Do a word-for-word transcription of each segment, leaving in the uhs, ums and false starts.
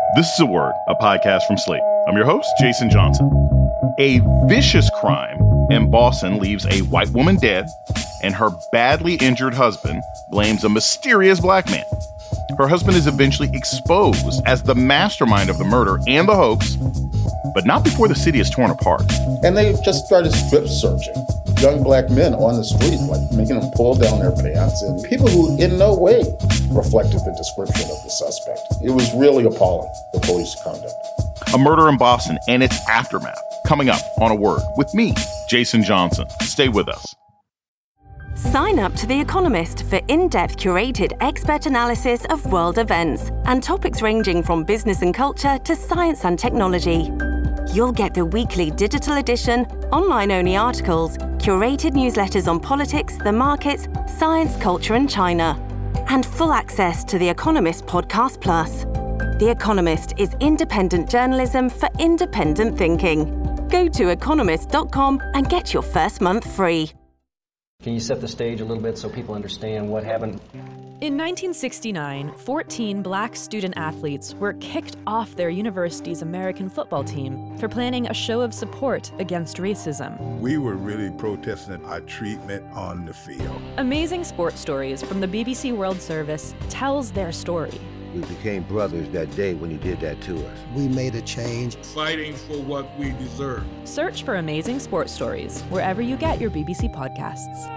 This is A Word, a podcast from Slate. I'm your host, Jason Johnson. A vicious crime in Boston leaves a white woman dead, and her badly injured husband blames a mysterious black man. Her husband is eventually exposed as the mastermind of the murder and the hoax, but not before the city is torn apart. And they just started strip searching young black men on the street, like making them pull down their pants, and people who in no way reflected the description of the suspect. It was really appalling, the police conduct. A murder in Boston and its aftermath, coming up on A Word with me, Jason Johnson. Stay with us. Sign up to The Economist for in-depth curated expert analysis of world events and topics ranging from business and culture to science and technology. You'll get the weekly digital edition, online-only articles, curated newsletters on politics, the markets, science, culture, and China, and full access to The Economist Podcast Plus. The Economist is independent journalism for independent thinking. Go to economist dot com and get your first month free. Can you set the stage a little bit so people understand what happened? In nineteen sixty-nine, fourteen black student athletes were kicked off their university's American football team for planning a show of support against racism. We were really protesting our treatment on the field. Amazing Sports Stories from the B B C World Service tells their story. We became brothers that day when he did that to us. We made a change. Fighting for what we deserve. Search for Amazing Sports Stories wherever you get your B B C podcasts.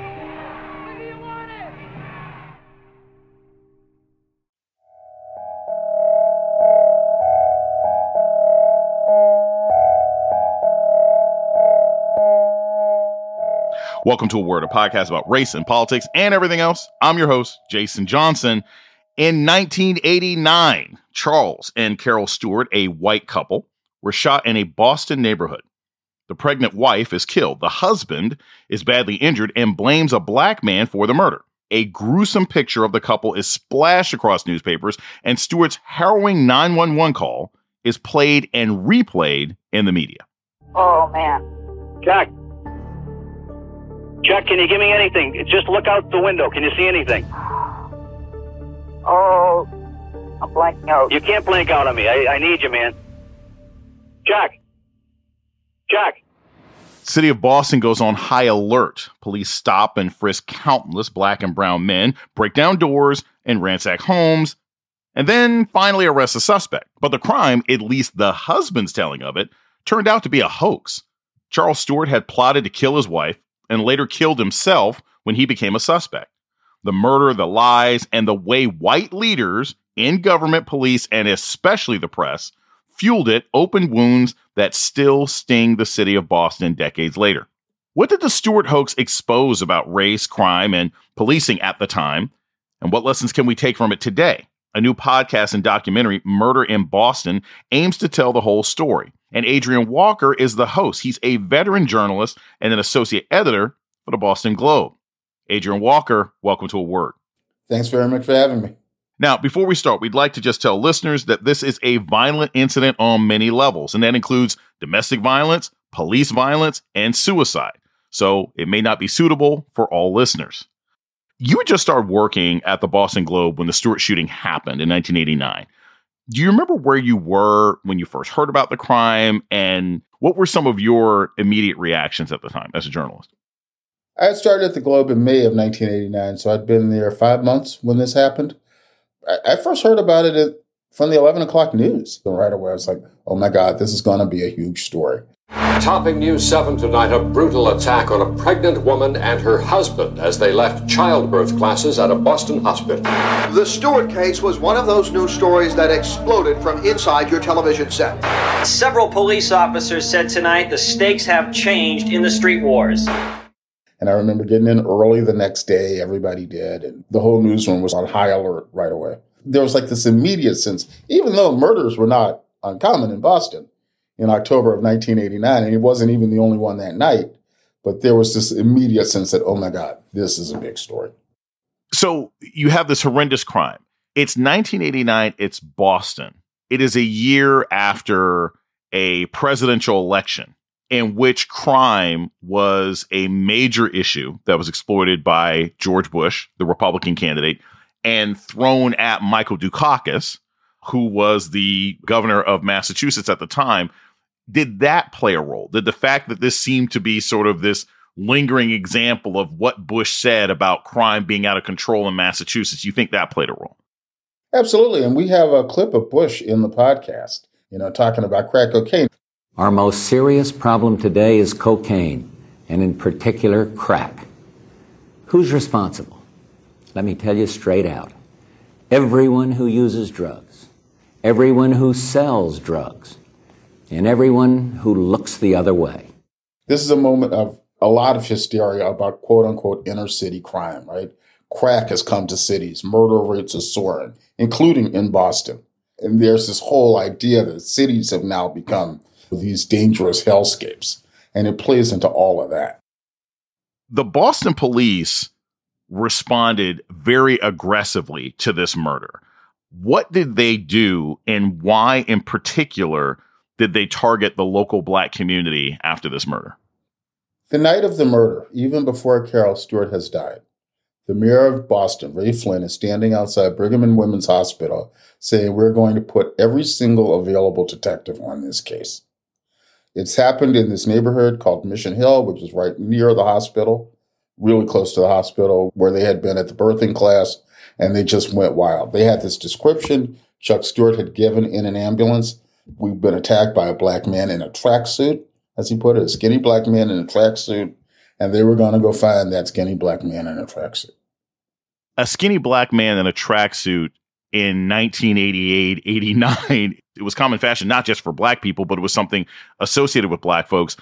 Welcome to A Word, a podcast about race and politics and everything else. I'm your host, Jason Johnson. In nineteen eighty-nine, Charles and Carol Stewart, a white couple, were shot in a Boston neighborhood. The pregnant wife is killed. The husband is badly injured and blames a black man for the murder. A gruesome picture of the couple is splashed across newspapers, and Stewart's harrowing nine one one call is played and replayed in the media. Oh, man. Jack. Jack, can you give me anything? Just look out the window. Can you see anything? Oh, I'm blanking out. You can't blank out on me. I, I need you, man. Jack. Jack. City of Boston goes on high alert. Police stop and frisk countless black and brown men, break down doors, and ransack homes, and then finally arrest a suspect. But the crime, at least the husband's telling of it, turned out to be a hoax. Charles Stewart had plotted to kill his wife and later killed himself when he became a suspect. The murder, the lies, and the way white leaders in government, police, and especially the press fueled it opened wounds that still sting the city of Boston decades later. What did the Stewart hoax expose about race, crime, and policing at the time? And what lessons can we take from it today? A new podcast and documentary, Murder in Boston, aims to tell the whole story. And Adrian Walker is the host. He's a veteran journalist and an associate editor for the Boston Globe. Adrian Walker, welcome to A Word. Thanks very much for having me. Now, before we start, we'd like to just tell listeners that this is a violent incident on many levels, and that includes domestic violence, police violence, and suicide. So it may not be suitable for all listeners. You had just started working at the Boston Globe when the Stewart shooting happened in nineteen eighty-nine. Do you remember where you were when you first heard about the crime, and what were some of your immediate reactions at the time as a journalist? I had started at the Globe in May of nineteen eighty-nine, so I'd been there five months when this happened. I, I first heard about it at, from the eleven o'clock news. So right away, I was like, oh my God, this is going to be a huge story. Topping News seven tonight, a brutal attack on a pregnant woman and her husband as they left childbirth classes at a Boston hospital. The Stewart case was one of those news stories that exploded from inside your television set. Several police officers said tonight the stakes have changed in the street wars. And I remember getting in early the next day, everybody did, and the whole newsroom was on high alert right away. There was like this immediate sense, even though murders were not uncommon in Boston in October of nineteen eighty-nine, and he wasn't even the only one that night, but there was this immediate sense that, oh my God, this is a big story. So you have this horrendous crime. It's nineteen eighty-nine, it's Boston. It is a year after a presidential election in which crime was a major issue that was exploited by George Bush, the Republican candidate, and thrown at Michael Dukakis, who was the governor of Massachusetts at the time. Did that play a role? Did the fact that this seemed to be sort of this lingering example of what Bush said about crime being out of control in Massachusetts, you think that played a role? Absolutely. And we have a clip of Bush in the podcast, you know, talking about crack cocaine. Our most serious problem today is cocaine, and in particular, crack. Who's responsible? Let me tell you straight out. Everyone who uses drugs, everyone who sells drugs, and everyone who looks the other way. This is a moment of a lot of hysteria about quote-unquote inner-city crime, right? Crack has come to cities. Murder rates are soaring, including in Boston. And there's this whole idea that cities have now become these dangerous hellscapes. And it plays into all of that. The Boston police responded very aggressively to this murder. What did they do, and why in particular did they target the local Black community after this murder? The night of the murder, even before Carol Stewart has died, the mayor of Boston, Ray Flynn, is standing outside Brigham and Women's Hospital saying, we're going to put every single available detective on this case. It's happened in this neighborhood called Mission Hill, which is right near the hospital, really close to the hospital, where they had been at the birthing class, and they just went wild. They had this description Chuck Stewart had given in an ambulance. We've been attacked by a Black man in a tracksuit, as he put it, a skinny Black man in a tracksuit, and they were going to go find that skinny Black man in a tracksuit. A skinny Black man in a tracksuit in nineteen eighty-eight, eighty-nine, it was common fashion, not just for Black people, but it was something associated with Black folks.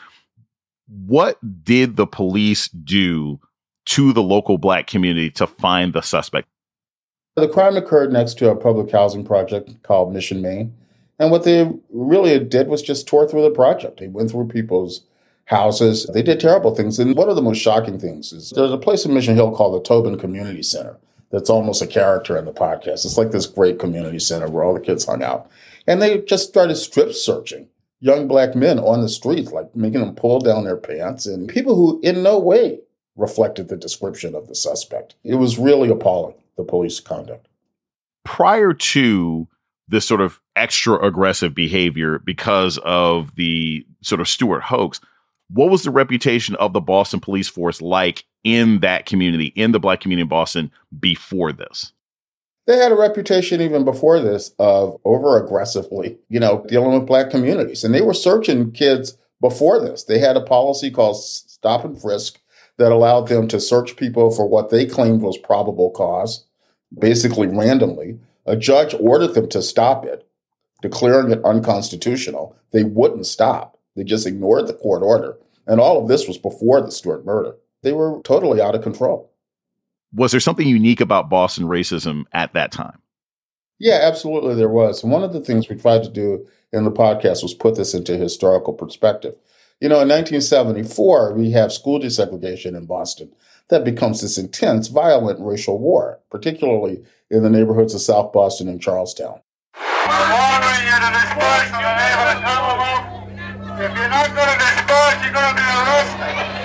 What did the police do to the local Black community to find the suspect? The crime occurred next to a public housing project called Mission Main. And what they really did was just tore through the project. They went through people's houses. They did terrible things. And one of the most shocking things is there's a place in Mission Hill called the Tobin Community Center that's almost a character in the podcast. It's like this great community center where all the kids hung out. And they just started strip searching young Black men on the streets, like making them pull down their pants, and people who in no way reflected the description of the suspect. It was really appalling, the police conduct. Prior to this sort of extra aggressive behavior because of the sort of Stewart hoax, what was the reputation of the Boston police force like in that community, in the Black community in Boston before this? They had a reputation even before this of over-aggressively, you know, dealing with Black communities. And they were searching kids before this. They had a policy called Stop and Frisk that allowed them to search people for what they claimed was probable cause, basically randomly. A judge ordered them to stop it, declaring it unconstitutional. They wouldn't stop. They just ignored the court order. And all of this was before the Stewart murder. They were totally out of control. Was there something unique about Boston racism at that time? Yeah, absolutely there was. And one of the things we tried to do in the podcast was put this into historical perspective. You know, in nineteen seventy-four, we have school desegregation in Boston that becomes this intense, violent racial war, particularly in the neighborhoods of South Boston and Charlestown. I'm ordering you to disperse from the neighborhood, Commonwealth. If you're not going to disperse, you're going to be arrested.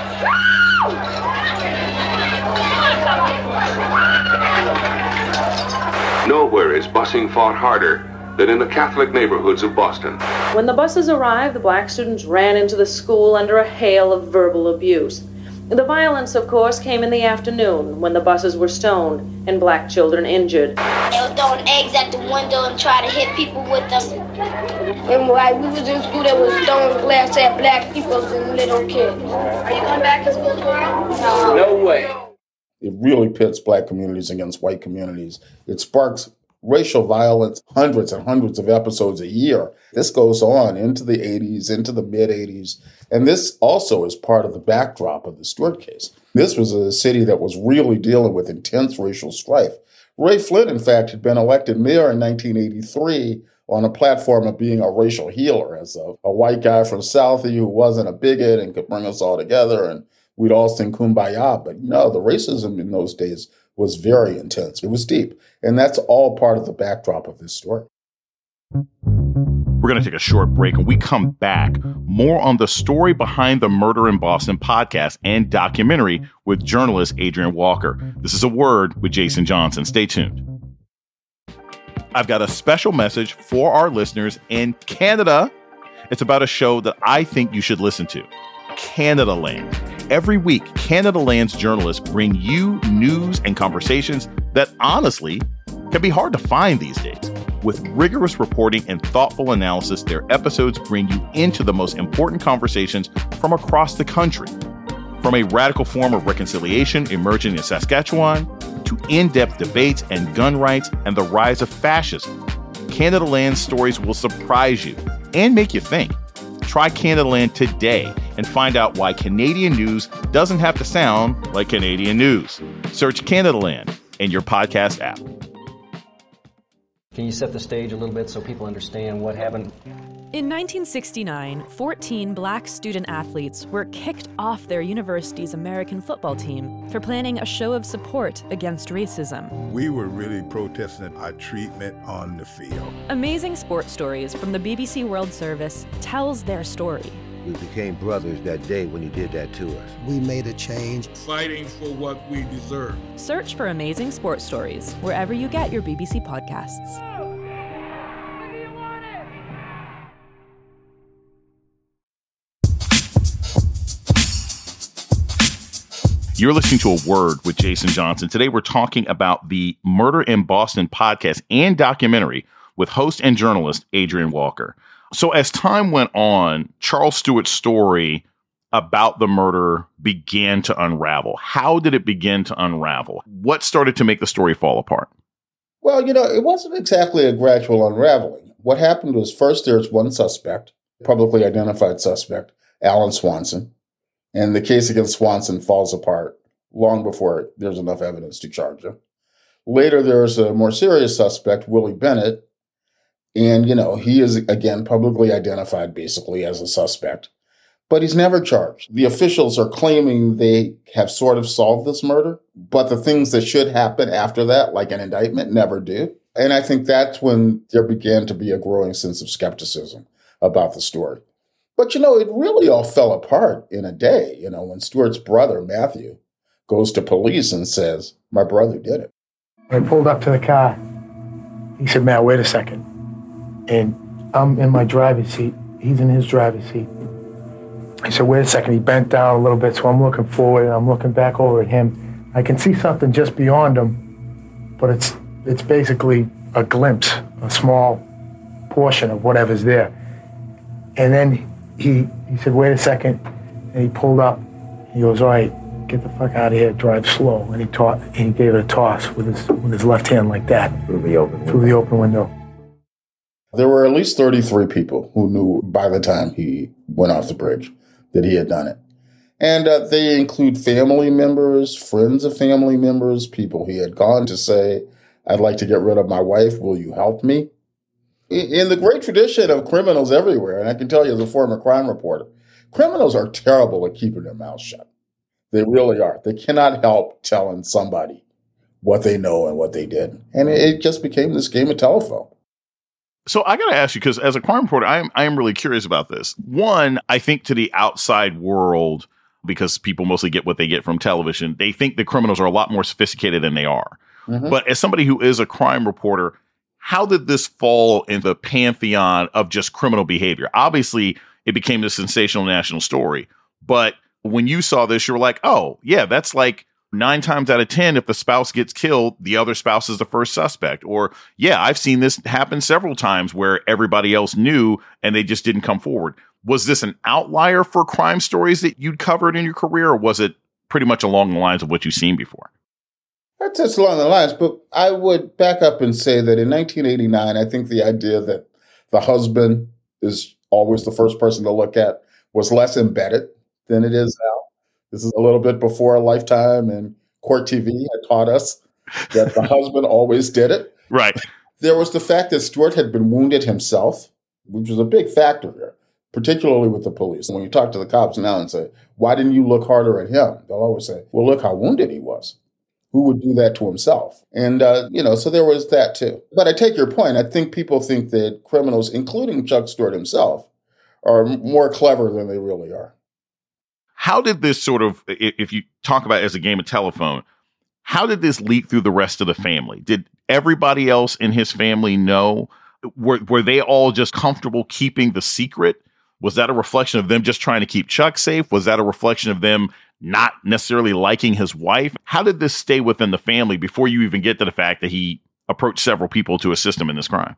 Nowhere is busing fought harder than in the Catholic neighborhoods of Boston. When the buses arrived, the Black students ran into the school under a hail of verbal abuse. The violence, of course, came in the afternoon when the buses were stoned and Black children injured. They were throwing eggs at the window and trying to hit people with them. And while we was in school, they was throwing glass at Black people and little kids. Are you going back to school tomorrow? No. No way. It really pits Black communities against white communities. It sparks racial violence, hundreds and hundreds of episodes a year. This goes on into the eighties, into the mid-eighties. And this also is part of the backdrop of the Stewart case. This was a city that was really dealing with intense racial strife. Ray Flynn, in fact, had been elected mayor in nineteen eighty-three on a platform of being a racial healer, as a, a white guy from Southie who wasn't a bigot and could bring us all together and we'd all sing Kumbaya. But no, the racism in those days was very intense. It was deep. And that's all part of the backdrop of this story. We're going to take a short break. When we come back, more on the story behind the Murder in Boston podcast and documentary with journalist Adrian Walker. This is A Word with Jason Johnson. Stay tuned. I've got a special message for our listeners in Canada. It's about a show that I think you should listen to, Canadaland. Every week, Canadaland's journalists bring you news and conversations that honestly can be hard to find these days. With rigorous reporting and thoughtful analysis, their episodes bring you into the most important conversations from across the country. From a radical form of reconciliation emerging in Saskatchewan to in-depth debates and gun rights and the rise of fascism, Canadaland's stories will surprise you and make you think. Try Canadaland today and find out why Canadian news doesn't have to sound like Canadian news. Search Canadaland in your podcast app. Can you set the stage a little bit so people understand what happened? In nineteen sixty-nine, fourteen black student athletes were kicked off their university's American football team for planning a show of support against racism. We were really protesting our treatment on the field. Amazing Sports Stories from the B B C World Service tells their story. We became brothers that day when you did that to us. We made a change. Fighting for what we deserve. Search for Amazing Sports Stories wherever you get your B B C podcasts. You're listening to A Word with Jason Johnson. Today, we're talking about the Murder in Boston podcast and documentary with host and journalist Adrian Walker. So as time went on, Charles Stewart's story about the murder began to unravel. How did it begin to unravel? What started to make the story fall apart? Well, you know, it wasn't exactly a gradual unraveling. What happened was first there's one suspect, publicly identified suspect, Alan Swanson. And the case against Swanson falls apart long before there's enough evidence to charge him. Later, there's a more serious suspect, Willie Bennett. And, you know, he is, again, publicly identified basically as a suspect. But he's never charged. The officials are claiming they have sort of solved this murder, but the things that should happen after that, like an indictment, never do. And I think that's when there began to be a growing sense of skepticism about the story. But, you know, it really all fell apart in a day, you know, when Stewart's brother, Matthew, goes to police and says, my brother did it. When I pulled up to the car, he said, Matt, wait a second. And I'm in my driver's seat. He's in his driver's seat. He said, wait a second. He bent down a little bit, so I'm looking forward, and I'm looking back over at him. I can see something just beyond him, but it's it's basically a glimpse, a small portion of whatever's there. And then He he said, wait a second, and he pulled up. He goes, all right, get the fuck out of here, drive slow. And he taught, and he gave it a toss with his with his left hand like that. Through the open window. Through the open window. There were at least thirty-three people who knew by the time he went off the bridge that he had done it. And uh, they include family members, friends of family members, people he had gone to say, I'd like to get rid of my wife, will you help me? In the great tradition of criminals everywhere, and I can tell you as a former crime reporter, criminals are terrible at keeping their mouths shut. They really are. They cannot help telling somebody what they know and what they did. And it just became this game of telephone. So I got to ask you, because as a crime reporter, I am I am really curious about this. One, I think to the outside world, because people mostly get what they get from television, they think the criminals are a lot more sophisticated than they are. Mm-hmm. But as somebody who is a crime reporter, how did this fall in the pantheon of just criminal behavior? Obviously, it became a sensational national story. But when you saw this, you were like, oh, yeah, that's like nine times out of ten, if the spouse gets killed, the other spouse is the first suspect. Or, yeah, I've seen this happen several times where everybody else knew and they just didn't come forward. Was this an outlier for crime stories that you'd covered in your career, or was it pretty much along the lines of what you've seen before? That's just along the lines, but I would back up and say that in nineteen eighty-nine, I think the idea that the husband is always the first person to look at was less embedded than it is now. This is a little bit before Lifetime and Court T V had taught us that the husband always did it. Right. There was the fact that Stewart had been wounded himself, which was a big factor here, particularly with the police. When you talk to the cops now and say, why didn't you look harder at him? They'll always say, well, look how wounded he was. Who would do that to himself? And, uh, you know, so there was that too. But I take your point. I think people think that criminals, including Chuck Stewart himself, are more clever than they really are. How did this sort of, if you talk about it as a game of telephone, How did this leak through the rest of the family? Did everybody else in his family know? Were, were they all just comfortable keeping the secret? Was that a reflection of them just trying to keep Chuck safe? Was that a reflection of them not necessarily liking his wife? How did this stay within the family before you even get to the fact that he approached several people to assist him in this crime?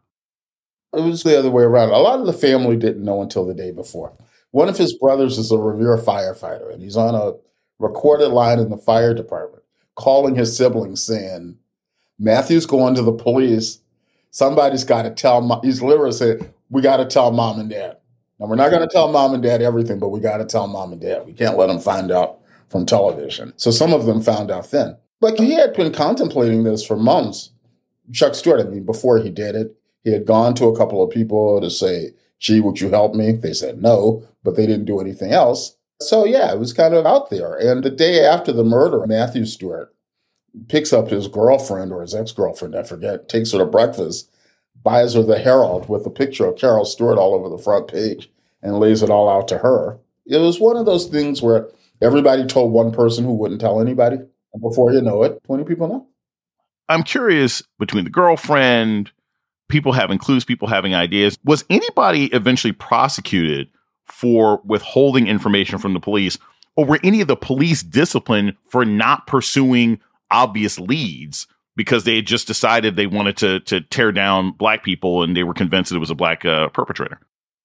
It was the other way around. A lot of the family didn't know until the day before. One of his brothers is a Revere firefighter, and he's on a recorded line in the fire department calling his siblings saying, Matthew's going to the police. Somebody's got to tell mom. He's literally saying, we got to tell mom and dad. Now, we're not going to tell mom and dad everything, but we got to tell mom and dad. We can't let them find out from television. So some of them found out then. But he had been contemplating this for months. Chuck Stewart, I mean, before he did it, he had gone to a couple of people to say, gee, would you help me? They said no, but they didn't do anything else. So, yeah, it was kind of out there. And the day after the murder, Matthew Stewart picks up his girlfriend or his ex-girlfriend, I forget, takes her to breakfast, buys her the Herald with a picture of Carol Stewart all over the front page and lays it all out to her. It was one of those things where everybody told one person who wouldn't tell anybody. And before you know it, twenty people know. I'm curious, between the girlfriend, people having clues, people having ideas, was anybody eventually prosecuted for withholding information from the police? Or were any of the police disciplined for not pursuing obvious leads because they had just decided they wanted to to tear down black people and they were convinced that it was a black uh, perpetrator?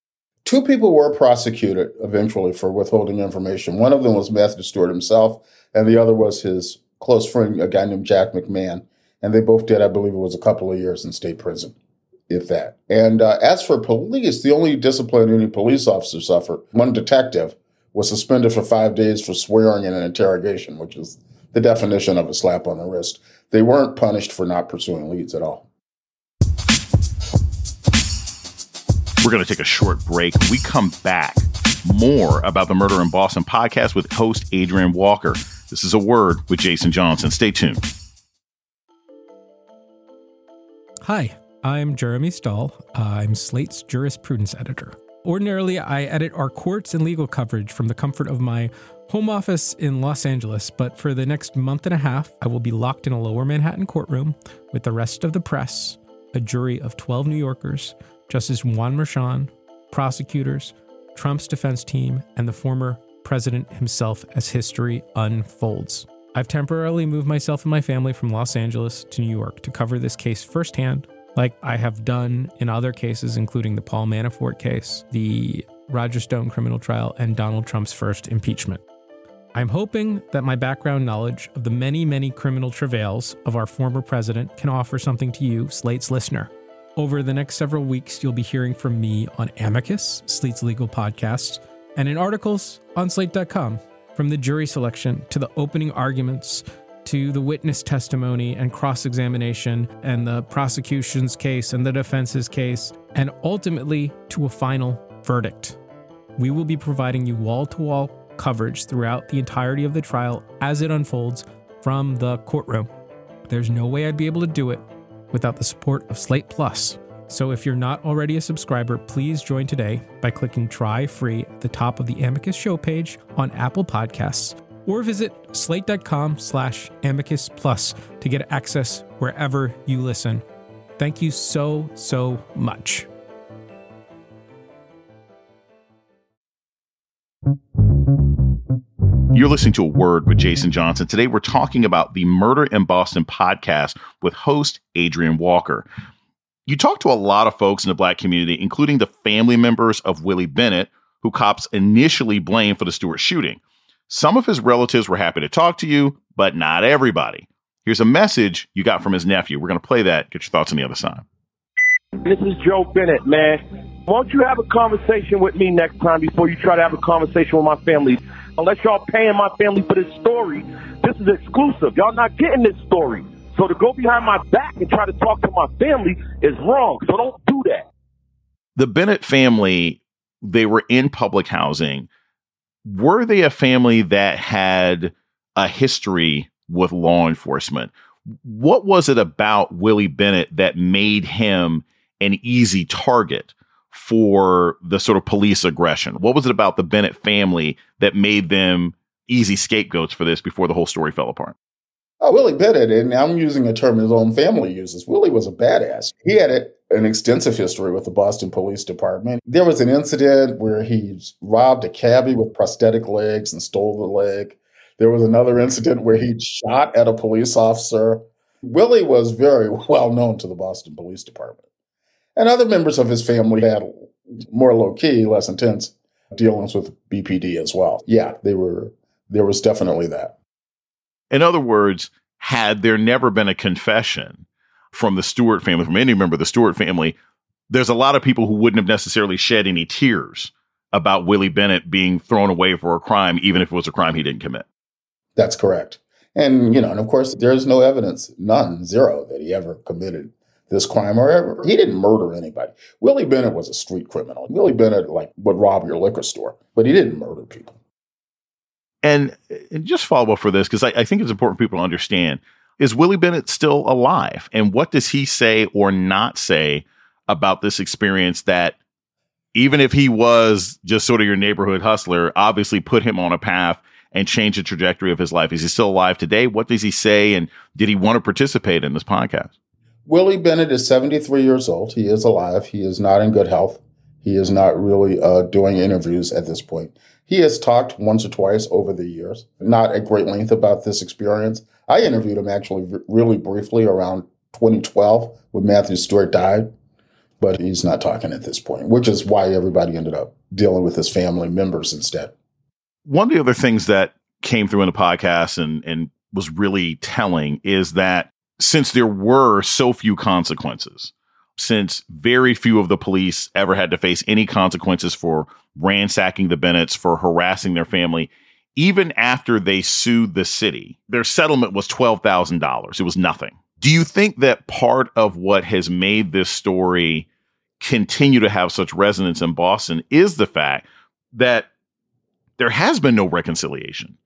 Two people were prosecuted eventually for withholding information. One of them was Matthew Stewart himself, and the other was his close friend, a guy named Jack McMahon. And they both did, I believe it was a couple of years in state prison, if that. And uh, as for police, the only discipline any police officer suffered, one detective was suspended for five days for swearing in an interrogation, which is the definition of a slap on the wrist. They weren't punished for not pursuing leads at all. We're going to take a short break. When we come back, more about the Murder in Boston podcast with host Adrian Walker. This is A Word with Jason Johnson. Stay tuned. Hi, I'm Jeremy Stahl. I'm Slate's jurisprudence editor. Ordinarily, I edit our courts and legal coverage from the comfort of my home office in Los Angeles, but for the next month and a half, I will be locked in a lower Manhattan courtroom with the rest of the press, a jury of twelve New Yorkers, Justice Juan Merchan, prosecutors, Trump's defense team, and the former president himself as history unfolds. I've temporarily moved myself and my family from Los Angeles to New York to cover this case firsthand, like I have done in other cases, including the Paul Manafort case, the Roger Stone criminal trial, and Donald Trump's first impeachment. I'm hoping that my background knowledge of the many, many criminal travails of our former president can offer something to you, Slate's listener. Over the next several weeks, you'll be hearing from me on Amicus, Slate's legal podcast, and in articles on slate dot com. From the jury selection to the opening arguments to the witness testimony and cross-examination and the prosecution's case and the defense's case, and ultimately to a final verdict. We will be providing you wall-to-wall coverage throughout the entirety of the trial as it unfolds from the courtroom. There's no way I'd be able to do it without the support of Slate Plus. So if you're not already a subscriber, please join today by clicking try free at the top of the Amicus show page on Apple Podcasts, or visit slate.com slash amicus plus to get access wherever you listen. Thank you so, so much. You're listening to A Word with Jason Johnson. Today, we're talking about the Murder in Boston podcast with host Adrian Walker. You talk to a lot of folks in the black community, including the family members of Willie Bennett, who cops initially blamed for the Stewart shooting. Some of his relatives were happy to talk to you, but not everybody. Here's a message you got from his nephew. We're going to play that. Get your thoughts on the other side. This is Joe Bennett, man. Won't you have a conversation with me next time before you try to have a conversation with my family? Unless y'all paying my family for this story, this is exclusive. Y'all not getting this story. So to go behind my back and try to talk to my family is wrong. So don't do that. The Bennett family, they were in public housing. Were they a family that had a history with law enforcement? What was it about Willie Bennett that made him an easy target for the sort of police aggression? What was it about the Bennett family that made them easy scapegoats for this before the whole story fell apart? Oh, Willie Bennett, and I'm using a term his own family uses. Willie was a badass. He had a, an extensive history with the Boston Police Department. There was an incident where he robbed a cabbie with prosthetic legs and stole the leg. There was another incident where he shot at a police officer. Willie was very well known to the Boston Police Department. And other members of his family had more low-key, less intense dealings with B P D as well. Yeah, they were. There was definitely that. In other words, had there never been a confession from the Stewart family, from any member of the Stewart family, there's a lot of people who wouldn't have necessarily shed any tears about Willie Bennett being thrown away for a crime, even if it was a crime he didn't commit. That's correct. And, you know, and of course, there's no evidence, none, zero, that he ever committed this crime or ever. He didn't murder anybody. Willie Bennett was a street criminal. Willie Bennett, like, would rob your liquor store, but he didn't murder people. And, and just follow up for this, because I, I think it's important for people to understand, is Willie Bennett still alive? And what does he say or not say about this experience that, even if he was just sort of your neighborhood hustler, obviously put him on a path and changed the trajectory of his life? Is he still alive today? What does he say? And did he want to participate in this podcast? Willie Bennett is seventy-three years old. He is alive. He is not in good health. He is not really uh, doing interviews at this point. He has talked once or twice over the years, not at great length about this experience. I interviewed him actually v- really briefly around twenty twelve when Matthew Stewart died, but he's not talking at this point, which is why everybody ended up dealing with his family members instead. One of the other things that came through in the podcast and, and was really telling is that since there were so few consequences, since very few of the police ever had to face any consequences for ransacking the Bennetts, for harassing their family, even after they sued the city, their settlement was twelve thousand dollars. It was nothing. Do you think that part of what has made this story continue to have such resonance in Boston is the fact that there has been no reconciliation?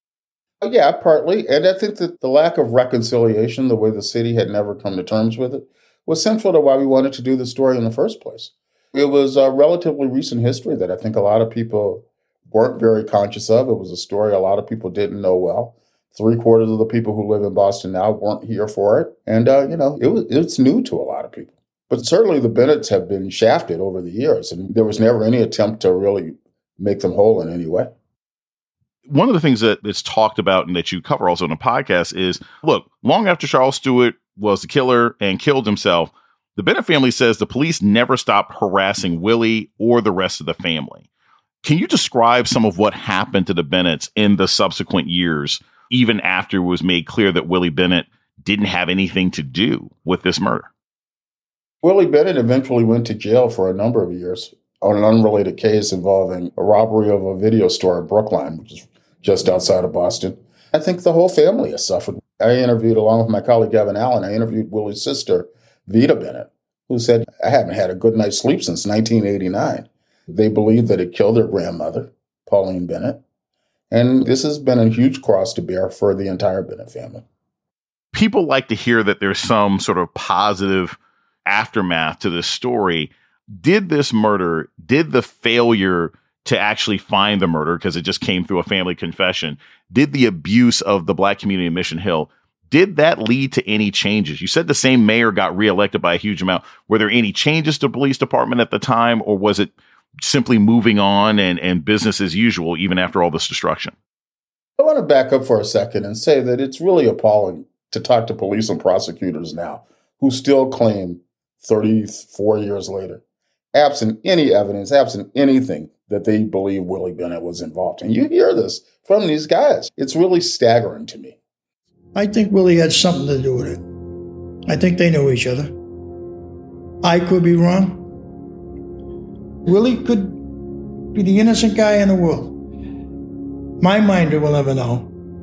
Yeah, partly. And I think that the lack of reconciliation, the way the city had never come to terms with it, was central to why we wanted to do the story in the first place. It was a relatively recent history that I think a lot of people weren't very conscious of. It was a story a lot of people didn't know well. Three quarters of the people who live in Boston now weren't here for it. And, uh, you know, it was it's new to a lot of people. But certainly the Bennetts have been shafted over the years, and there was never any attempt to really make them whole in any way. One of the things that is talked about and that you cover also in the podcast is, look, long after Charles Stewart was the killer and killed himself, the Bennett family says the police never stopped harassing Willie or the rest of the family. Can you describe some of what happened to the Bennetts in the subsequent years, even after it was made clear that Willie Bennett didn't have anything to do with this murder? Willie Bennett eventually went to jail for a number of years on an unrelated case involving a robbery of a video store in Brookline, which is just outside of Boston. I think the whole family has suffered. I interviewed, along with my colleague Gavin Allen, I interviewed Willie's sister, Vita Bennett, who said, I haven't had a good night's sleep since nineteen eighty-nine. They believe that it killed their grandmother, Pauline Bennett. And this has been a huge cross to bear for the entire Bennett family. People like to hear that there's some sort of positive aftermath to this story. Did this murder, did the failure to actually find the murder, because it just came through a family confession, did the abuse of the Black community in Mission Hill, did that lead to any changes? You said the same mayor got reelected by a huge amount. Were there any changes to the police department at the time, or was it simply moving on and, and business as usual, even after all this destruction? I want to back up for a second and say that it's really appalling to talk to police and prosecutors now who still claim thirty-four years later, absent any evidence, absent anything, that they believe Willie Bennett was involved. And you hear this from these guys. It's really staggering to me. I think Willie had something to do with it. I think they knew each other. I could be wrong. Willie could be the innocent guy in the world. My minder will never know.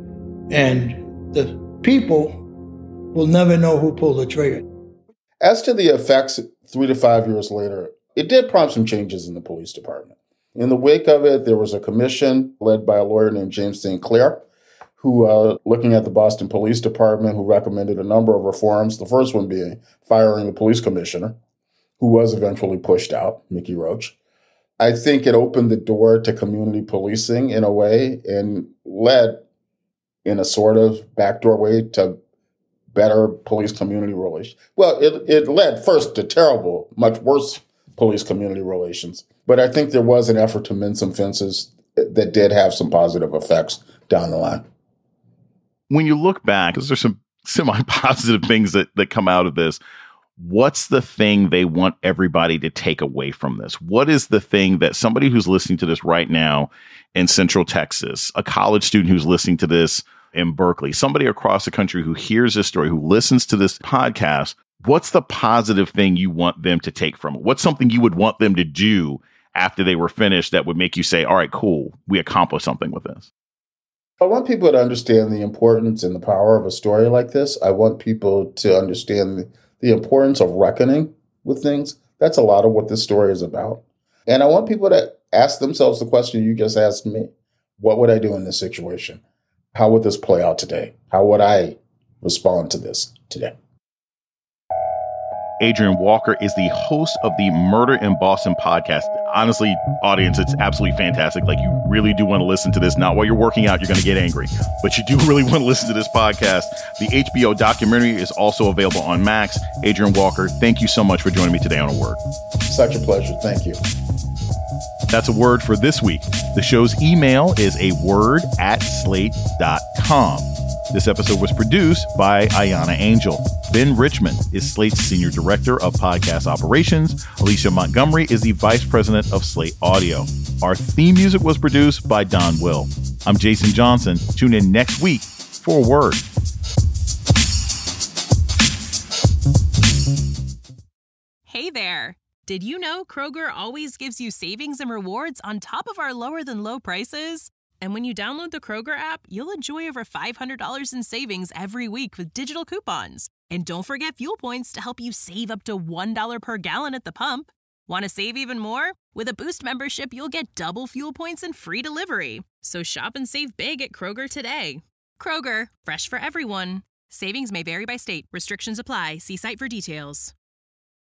And the people will never know who pulled the trigger. As to the effects three to five years later, it did prompt some changes in the police department. In the wake of it, there was a commission led by a lawyer named James Saint Clair, who, uh, looking at the Boston Police Department, who recommended a number of reforms, the first one being firing the police commissioner, who was eventually pushed out, Mickey Roach. I think it opened the door to community policing in a way and led in a sort of backdoor way to better police-community relations. Well, it, it led first to terrible, much worse police-community relations. But I think there was an effort to mend some fences that did have some positive effects down the line. When you look back, because there's some semi-positive things that, that come out of this, what's the thing they want everybody to take away from this? What is the thing that somebody who's listening to this right now in Central Texas, a college student who's listening to this in Berkeley, somebody across the country who hears this story, who listens to this podcast, what's the positive thing you want them to take from it? What's something you would want them to do after they were finished that would make you say, all right, cool, we accomplished something with this? I want people to understand the importance and the power of a story like this. I want people to understand the, the importance of reckoning with things. That's a lot of what this story is about. And I want people to ask themselves the question you just asked me. What would I do in this situation? How would this play out today? How would I respond to this today? Adrian Walker is the host of the Murder in Boston podcast. Honestly, audience, it's absolutely fantastic. Like, you really do want to listen to this. Not while you're working out, you're going to get angry, but you do really want to listen to this podcast. The H B O documentary is also available on Max. Adrian Walker, thank you so much for joining me today on A Word. Such a pleasure. Thank you. That's A Word for this week. The show's email is a word at slate dot com. This episode was produced by Ayana Angel. Ben Richmond is Slate's Senior Director of Podcast Operations. Alicia Montgomery is the Vice President of Slate Audio. Our theme music was produced by Don Will. I'm Jason Johnson. Tune in next week for A Word. Hey there. Did you know Kroger always gives you savings and rewards on top of our lower than low prices? And when you download the Kroger app, you'll enjoy over five hundred dollars in savings every week with digital coupons. And don't forget fuel points to help you save up to one dollar per gallon at the pump. Want to save even more? With a Boost membership, you'll get double fuel points and free delivery. So shop and save big at Kroger today. Kroger, fresh for everyone. Savings may vary by state. Restrictions apply. See site for details.